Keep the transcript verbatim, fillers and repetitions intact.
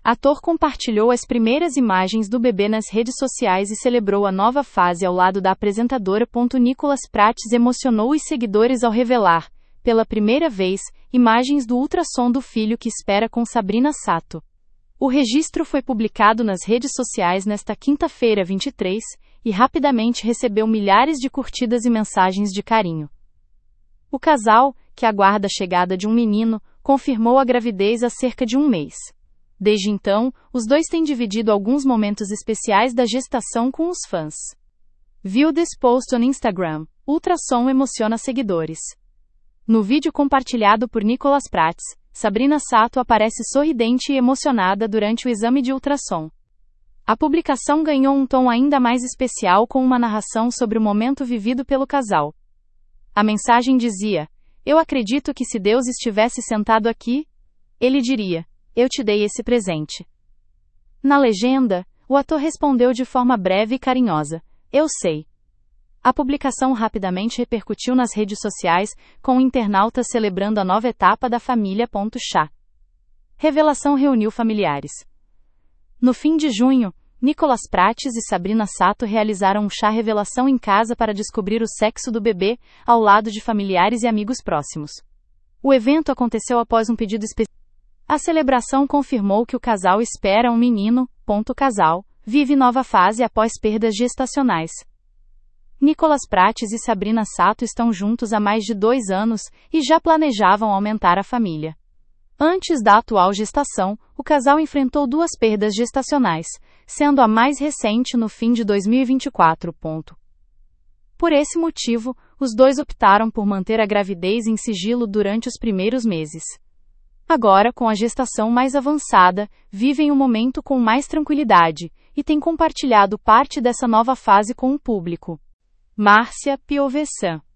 Ator compartilhou as primeiras imagens do bebê nas redes sociais e celebrou a nova fase ao lado da apresentadora. Nicolas Prates emocionou os seguidores ao revelar, pela primeira vez, imagens do ultrassom do filho que espera com Sabrina Sato. O registro foi publicado nas redes sociais nesta quinta-feira, vinte e três, e rapidamente recebeu milhares de curtidas e mensagens de carinho. O casal, que aguarda a chegada de um menino, confirmou a gravidez há cerca de um mês. Desde então, os dois têm dividido alguns momentos especiais da gestação com os fãs. Viu this post on Instagram. Ultrassom emociona seguidores. No vídeo compartilhado por Nicolas Prates, Sabrina Sato aparece sorridente e emocionada durante o exame de ultrassom. A publicação ganhou um tom ainda mais especial com uma narração sobre o momento vivido pelo casal. A mensagem dizia: "Eu acredito que se Deus estivesse sentado aqui, ele diria: eu te dei esse presente." Na legenda, o ator respondeu de forma breve e carinhosa: "Eu sei." A publicação rapidamente repercutiu nas redes sociais, com internautas celebrando a nova etapa da família. Chá. Revelação reuniu familiares. No fim de junho, Nicolas Prates e Sabrina Sato realizaram um chá revelação em casa para descobrir o sexo do bebê, ao lado de familiares e amigos próximos. O evento aconteceu após um pedido específico. A celebração confirmou que o casal espera um menino. O casal vive nova fase após perdas gestacionais. Nicolas Prates e Sabrina Sato estão juntos há mais de dois anos e já planejavam aumentar a família. Antes da atual gestação, o casal enfrentou duas perdas gestacionais, sendo a mais recente no fim de dois mil e vinte e quatro. Por esse motivo, os dois optaram por manter a gravidez em sigilo durante os primeiros meses. Agora, com a gestação mais avançada, vivem o momento com mais tranquilidade e têm compartilhado parte dessa nova fase com o público. Márcia Piovesan